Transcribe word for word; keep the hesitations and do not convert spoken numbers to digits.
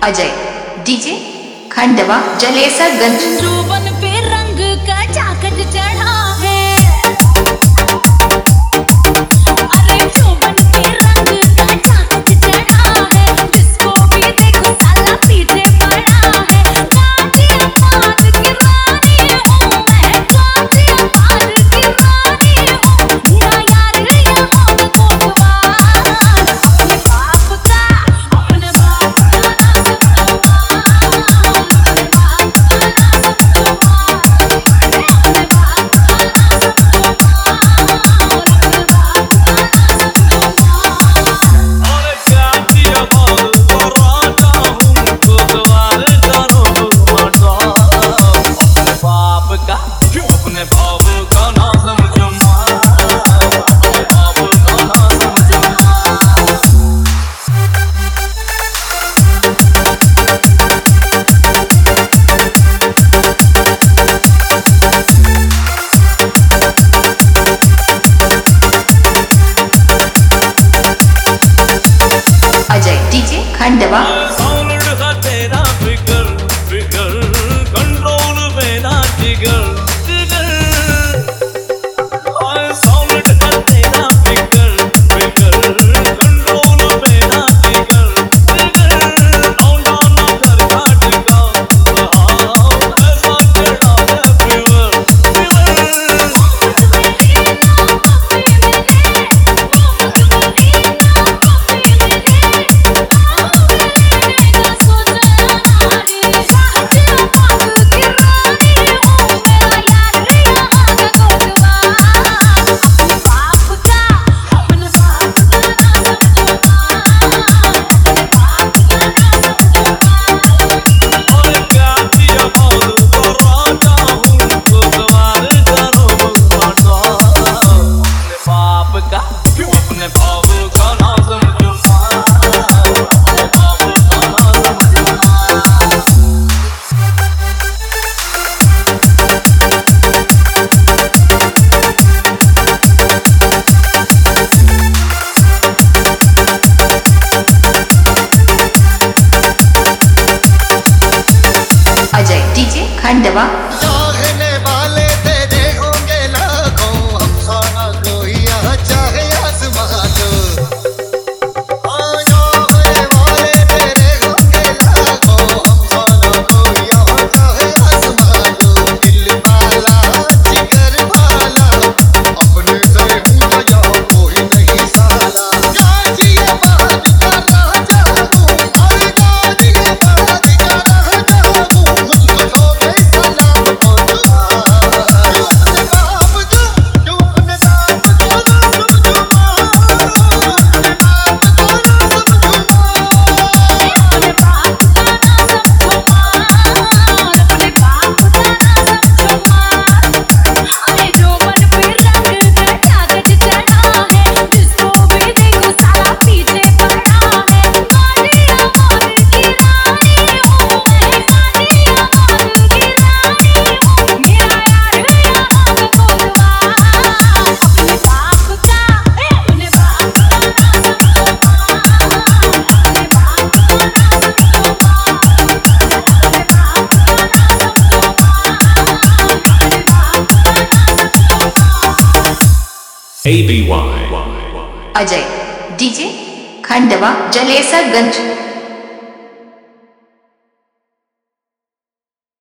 Ajay DJ Khandwa Jalesarganj. जोबन पे रंग का चाकच चढ़ा है, अरे जोबन पे रंग का चाकच चढ़ा है, जिसको भी देखो साला पीछे पड़ा है। गाजियाबाद की रानी हूँ मैं, गाजियाबाद की रानी हूँ, मेरा यार यहाँ कोतवाल। अपने बाप का अपने बाप का अजय डीजे खंडवा। साउंड का तेरा फिकर फिकर कंट्रोल में ना जिगर जिगर। साउंड का तेरा फिकर फिकर कंट्रोल में ना जिगर जिगर। लौंडा ना घर का टिका हाँ ऐसा तेरा है फीवर फीवर। अपने बाप का ना समझो अपने बाप का ना समझो। अजय डीजे खंडवा। चाहने वाले तेरे होंगे लाखों, हम सारा कोई यहाँ चाहे आसमां को। हाँ, चाहने वाले तेरे होंगे लाखों, हम सारा कोई यहाँ चाहे आसमां को। दिल वाला जिगर वाला अपने से ऊंचा यहाँ कोई नहीं साला। गाजियाबाद का राजा हूँ, अरे गाजियाबाद का राजा हूँ, मुझको छोड़े साला A B Y Ajay DJ Khandwa Jalesarganj.